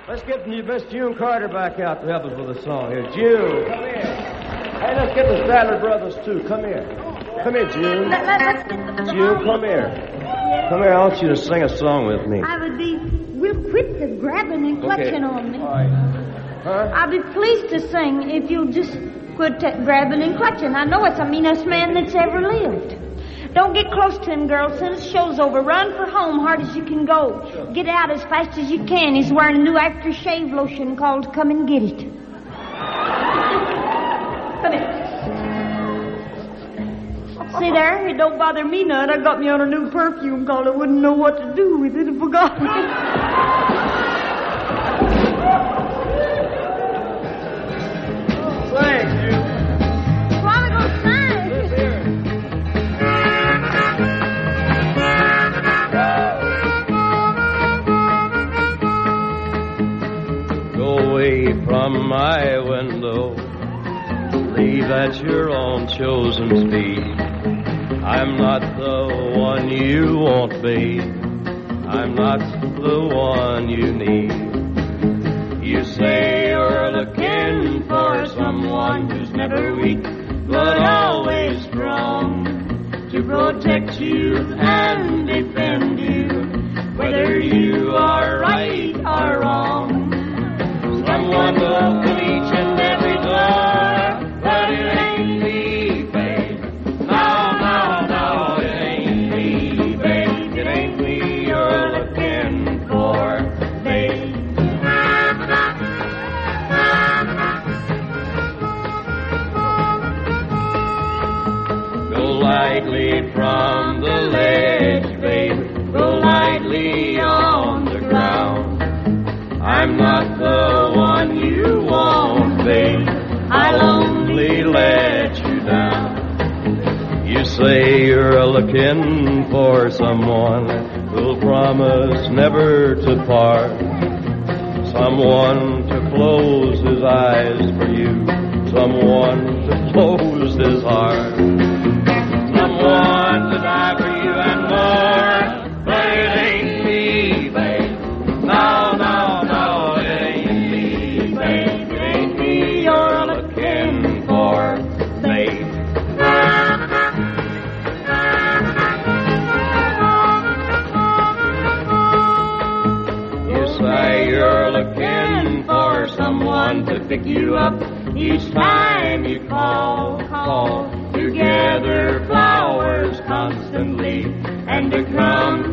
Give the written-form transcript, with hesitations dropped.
Let's get Miss June Carter back out to help us with a song here. June, come here. Hey, let's get the Statler Brothers, too. Come here. Come here, June. Let's get the June, come here. Come here. I want you to sing a song with me. I would be real quick to grabbing and clutching on me. All right. Huh? I'll be pleased to sing if you'll just quit grabbing and clutching. I know it's the meanest man that's ever lived. Don't get close to him, girl. Soon as the show's over, run for home hard as you can go. Get out as fast as you can. He's wearing a new aftershave lotion called Come and Get It. Come here. See there? It don't bother me none. I got me on a new perfume called I wouldn't know what to do with it. I forgot. Thanks, June. Why we gonna sing? Let's hear it. Go away from my window. Leave at your own chosen speed. I'm not the one you won't be. I'm not the one you need. You say you're looking for someone who's never weak, but always strong to protect you and defend you, whether you are right or wrong. Someone to open each and every door, but it ain't me, babe. No, no, no, it ain't me, babe. It ain't me you're looking for, babe. Go lightly from the ledge, babe. Go lightly on the ground. I'm not the one you want, babe. I'll only let you down. You say you're looking for someone who'll promise never to part, someone to close his eyes for you, someone to close his heart, someone to die for you and more. But it ain't me, babe. No, no, no, it ain't me, babe. It ain't me you're looking for, babe. You say you're looking for someone to pick you up each time you call. To gather flowers constantly and to come